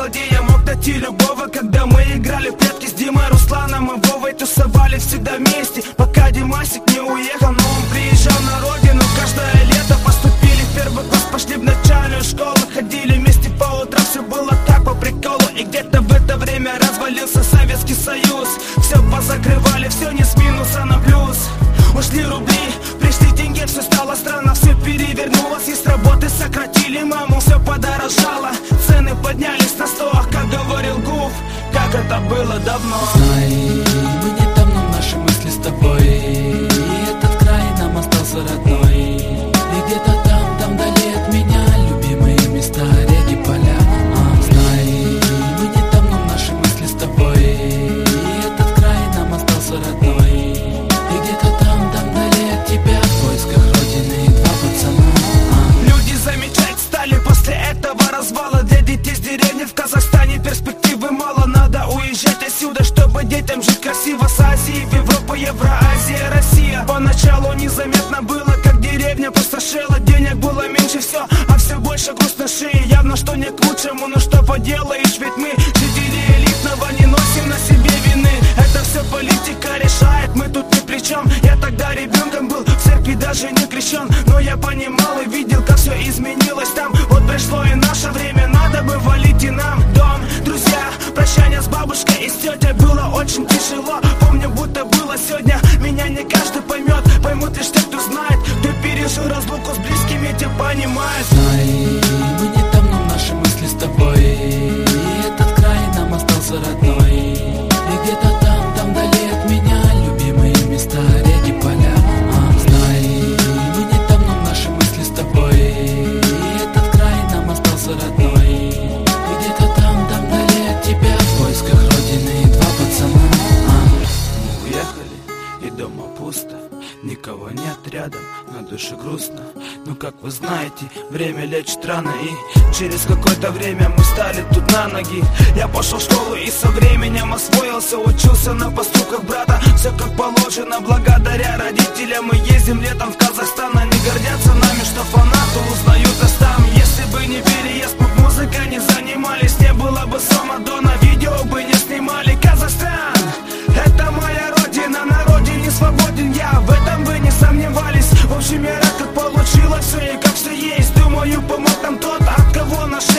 где я мог найти любого. Когда мы играли в прятки с Димой, Русланом и Вовой, тусовали всегда вместе, пока Димасик не уехал. Но он приезжал на родину каждое лето. Поступили в первый класс, пошли в начальную школу, ходили вместе по утрам, все было так по приколу. И где-то в это время развалился Советский Союз. Все позакрывали, все не с минуса на плюс. Ушли рубли, пришли деньги, все стало странно, все перевернулось. И с работы сократили маму, все подорожало, цены поднялись на 100, как говорил Гуф, как это было давно. Знай, мы не давно в наши мысли с тобой, и этот край нам остался родной. И где-то там вдали от меня любимые места, реки, поля. Знай, мы не давно в наши мысли с тобой, и этот край нам остался родной. И где-то там вдали от тебя, в поисках родины два пацана. Люди замечать стали после этого развала. Для детей с деревни в Казахстане перспективы мало. Надо уезжать отсюда, чтобы детям жить красиво. С Азии в Европу, Евроазия, Россия. Поначалу незаметно было, как деревня пустошела. Денег было меньше все, а все больше груз на шее. Явно, что не к лучшему, но что поделаешь, ведь мы жители элитного не носим на себе вины. Это все политика решает, мы тут ни при чем. Я тогда ребенком был, в церкви даже не крещен, но я понимал и видел, как все изменилось там. Вот пришло и наше время, надо бы валить и нам. Дом, друзья, прощание с бабушкой и с тетей было очень тяжело. Помню, будто было сегодня, меня не каждый поймет. Поймут лишь те, кто знает, кто пережил разлуку с близкими, те понимают. Знай, мы не давно в наши мысли с тобой, и этот край нам остался родной. И где-то там вдали от меня любимые места, реки, поля. Знай, мы не давно в наши мысли с тобой, и этот край нам остался родной. И где-то там вдали от тебя, в поисках родины два пацана. Мы уехали, и дома пусто, никого нет рядом, на душе грустно. Но как вы знаете, время лечит раны. И через какое-то время мы стали тут на ноги. Я пошел в школу и со временем освоился. Учился на поступках брата, все как положено. Благодаря родителям мы ездим летом в Казахстан. Они гордятся нами, что фанаты узнают нас там. Если бы не переезд, поп-музыкой не занимались, не было бы Самадона, видео бы не снимали. Казахстан, это моя родина, на родине свободен я, в этом вы не сомневались. В общем, я рад, как получилось все и как все есть. Думаю, помог нам тот, от кого нашли